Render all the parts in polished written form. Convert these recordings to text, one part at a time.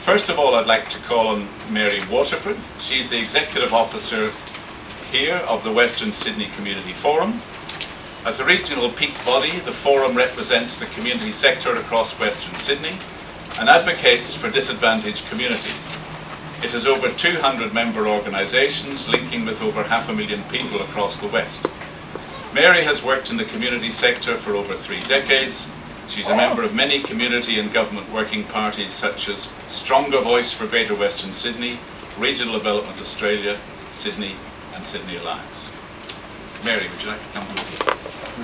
First of all, I'd like to call on Mary Waterford. She's the Executive Officer here of the Western Sydney Community Forum. As a regional peak body, the Forum represents the community sector across Western Sydney and advocates for disadvantaged communities. It has over 200 member organisations linking with over 500,000 people across the West. Mary has worked in the community sector for over 3 decades. She's a member of many community and government working parties such as Stronger Voice for Greater Western Sydney, Regional Development Australia, Sydney and Sydney Alliance. Mary, would you like to come over?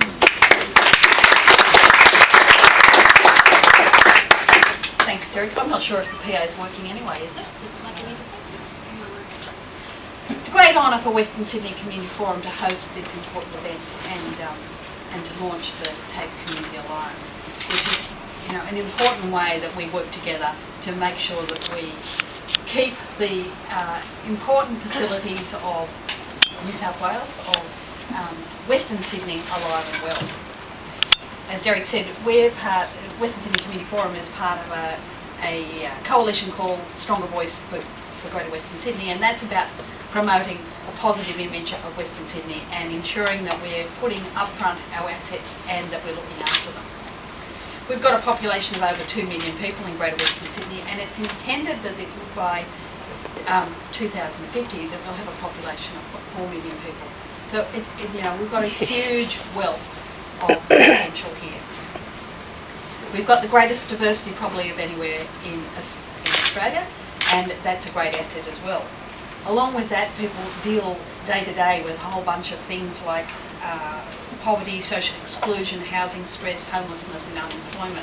Thanks, Derek. I'm not sure if the PA is working anyway, is it? Does it make any difference? It's a great honour for Western Sydney Community Forum to host this important event and to launch the TAFE Community Alliance, which is, an important way that we work together to make sure that we keep the important facilities of New South Wales, of Western Sydney alive and well. As Derek said, Western Sydney Community Forum is part of a coalition called Stronger Voice for Greater Western Sydney, and that's about promoting a positive image of Western Sydney and ensuring that we're putting upfront our assets and that we're looking after them. We've got a population of over 2 million people in Greater Western Sydney, and it's intended that by 2050 that we'll have a population of 4 million people. So we've got a huge wealth of potential here. We've got the greatest diversity probably of anywhere in Australia, and that's a great asset as well. Along with that, people deal day to day with a whole bunch of things like poverty, social exclusion, housing stress, homelessness and unemployment.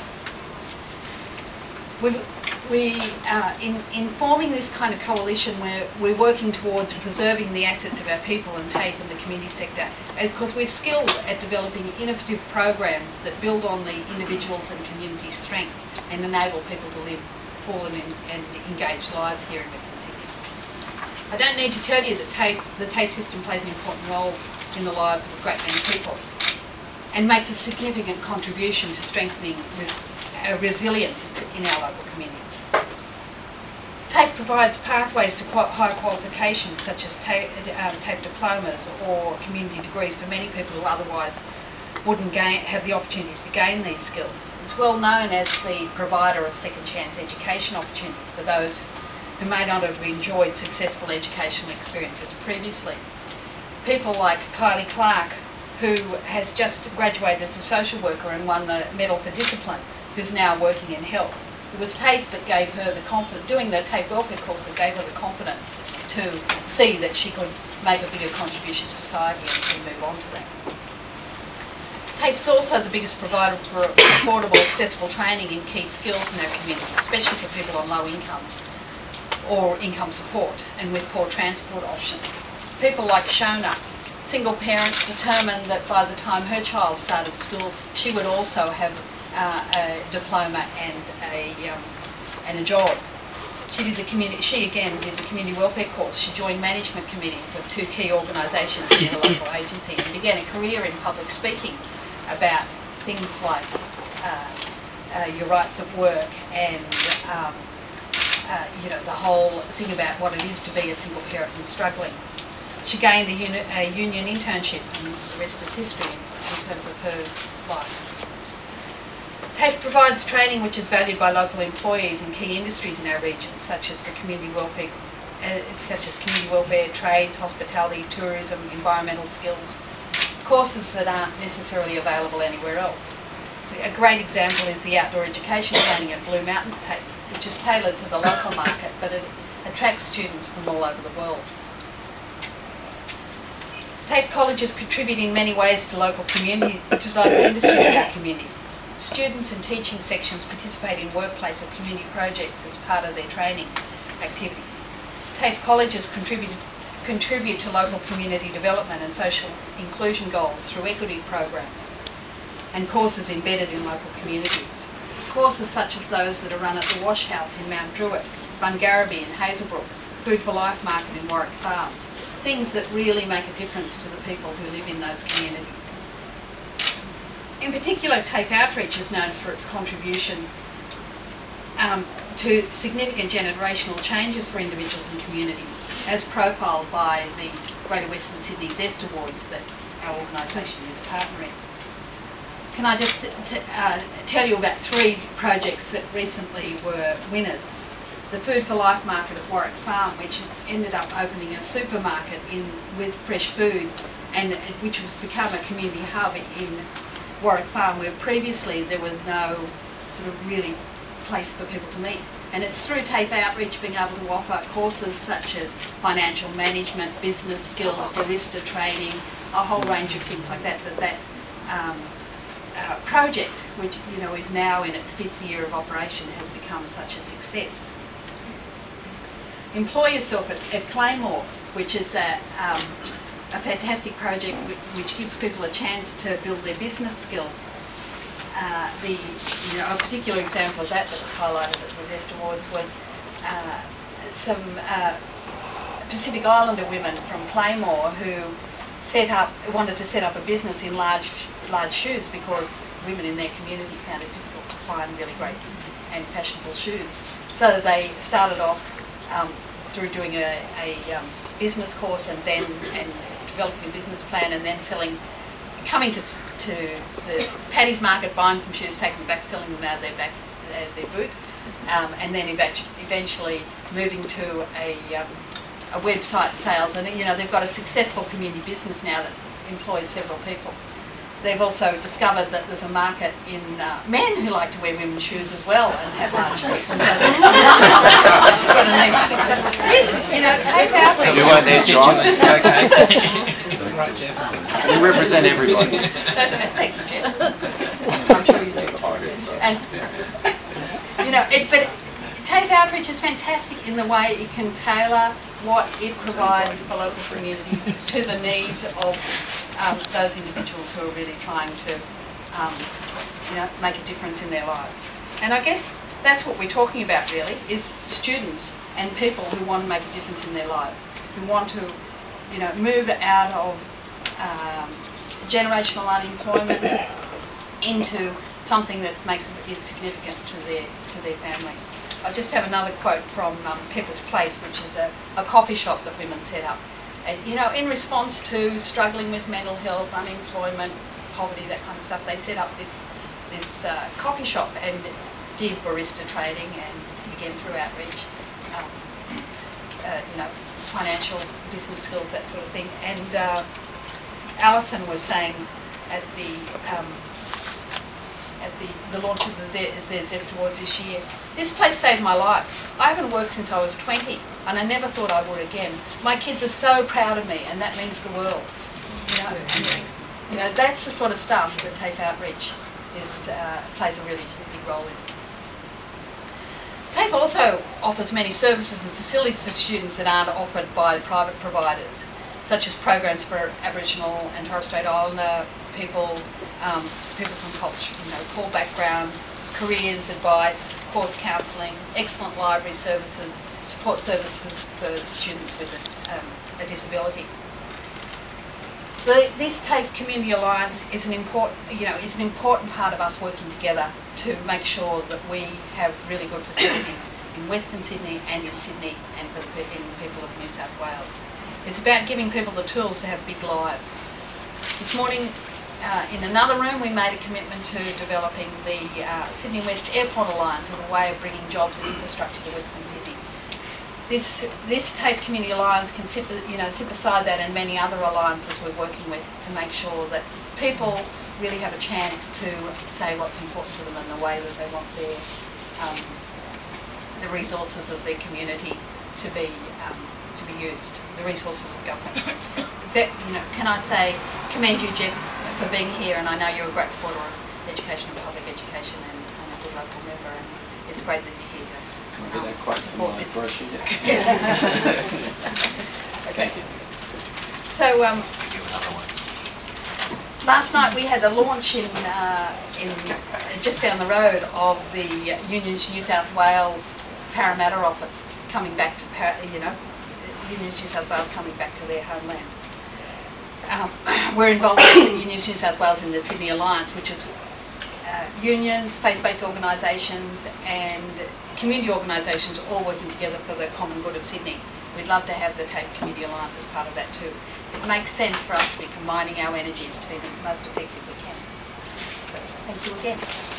In forming this kind of coalition, we're working towards preserving the assets of our people and TAFE in the community sector, because we're skilled at developing innovative programs that build on the individuals and community strengths and enable people to live full and engaged lives here in Western Sydney. I don't need to tell you that the TAFE system plays an important role in the lives of a great many people and makes a significant contribution to strengthening resilience in our local communities. TAFE provides pathways to higher qualifications such as TAFE diplomas or community degrees for many people who otherwise wouldn't have the opportunities to gain these skills. It's well known as the provider of second chance education opportunities for those who may not have enjoyed successful educational experiences previously. People like Kylie Clark, who has just graduated as a social worker and won the Medal for Discipline, who's now working in health. It was TAFE that gave her the confidence, doing the TAFE welfare course that gave her the confidence to see that she could make a bigger contribution to society and move on to that. TAFE's also the biggest provider for affordable, accessible training in key skills in our community, especially for people on low incomes or income support and with poor transport options. People like Shona, single parent, determined that by the time her child started school, she would also have a diploma and a job. She again did the community welfare course. She joined management committees of 2 key organisations in her local agency and began a career in public speaking about things like your rights at work and the whole thing about what it is to be a single parent and struggling. She gained a union internship, and the rest is history in terms of her life. TAFE provides training which is valued by local employees in key industries in our region, such as community welfare, trades, hospitality, tourism, environmental skills, courses that aren't necessarily available anywhere else. A great example is the outdoor education training at Blue Mountains TAFE, which is tailored to the local market, but it attracts students from all over the world. TAFE colleges contribute in many ways to local industries in our community. Students and teaching sections participate in workplace or community projects as part of their training activities. TAFE colleges contribute to local community development and social inclusion goals through equity programs and courses embedded in local communities. Courses such as those that are run at the Wash House in Mount Druitt, Bungarraby in Hazelbrook, Food for Life Market in Warwick Farms, things that really make a difference to the people who live in those communities. In particular, TAFE Outreach is known for its contribution to significant generational changes for individuals and communities, as profiled by the Greater Western Sydney Zest Awards that our organisation is a partner in. Can I just tell you about 3 projects that recently were winners? The Food for Life market at Warwick Farm, which ended up opening a supermarket with fresh food, and which has become a community hub in Warwick Farm, where previously there was no sort of really place for people to meet. And it's through TAFE outreach being able to offer courses such as financial management, business skills, barista training, a whole range of things like that, project, which is now in its 5th year of operation, has become such a success. Employ Yourself at Claymore, which is a fantastic project which gives people a chance to build their business skills. A particular example of that was highlighted at the Zest Awards was some Pacific Islander women from Claymore who wanted to set up a business in large shoes, because women in their community found it difficult to find really great and fashionable shoes. So they started off through doing a business course and developing a business plan, and then coming to the Paddy's Market, buying some shoes, taking them back, selling them out of their boot, and then eventually moving to a website sales. And they've got a successful community business now that employs several people. They've also discovered that there's a market in men who like to wear women's shoes as well and have large feet. So they've got a niche. TAFE outreach. So you want their constituents, okay? That's right, Jeff. You represent everybody. Thank you, Jeff. I'm sure you do. And but TAFE outreach is fantastic in the way it can tailor what it provides for local communities to the needs of those individuals who are really trying to make a difference in their lives. And I guess that's what we're talking about really, is students and people who want to make a difference in their lives, who want to move out of generational unemployment into something that is significant to their family. I just have another quote from Pepper's Place, which is a coffee shop that women set up. In response to struggling with mental health, unemployment, poverty, that kind of stuff, they set up this coffee shop and did barista training, and again through outreach, financial business skills, that sort of thing. And Alison was saying at the launch of the Zest Awards this year, this place saved my life. I haven't worked since I was 20, and I never thought I would again. My kids are so proud of me, and that means the world. That's the sort of stuff that TAFE outreach plays a really big role in. TAFE also offers many services and facilities for students that aren't offered by private providers, such as programs for Aboriginal and Torres Strait Islander people, people from culture, core backgrounds, careers advice, course counselling, excellent library services, support services for students with a disability. This TAFE Community Alliance is an important part of us working together to make sure that we have really good facilities in Western Sydney and in Sydney and for the people of New South Wales. It's about giving people the tools to have big lives. This morning, in another room, we made a commitment to developing the Sydney West Airport Alliance as a way of bringing jobs and infrastructure to Western Sydney. This TAFE Community Alliance can sit beside that and many other alliances we're working with to make sure that people really have a chance to say what's important to them and the way that they want the resources of their community to be used, the resources of government. Can I say, commend you, Jeff, for being here, and I know you're a great supporter of education and public education and a good local member, and it's great that you're here to support this. Okay. So last night we had the launch in just down the road of the Unions New South Wales Parramatta office coming back to Unions New South Wales coming back to their homeland. We're involved with Unions New South Wales in the Sydney Alliance, which is unions, faith-based organisations and community organisations all working together for the common good of Sydney. We'd love to have the TAFE Community Alliance as part of that too. It makes sense for us to be combining our energies to be the most effective we can. So, thank you again.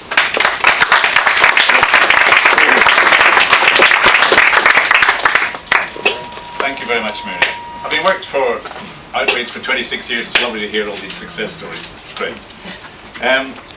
Thank you very much, Mary. Having worked for Outreach for 26 years, it's lovely to hear all these success stories. It's great.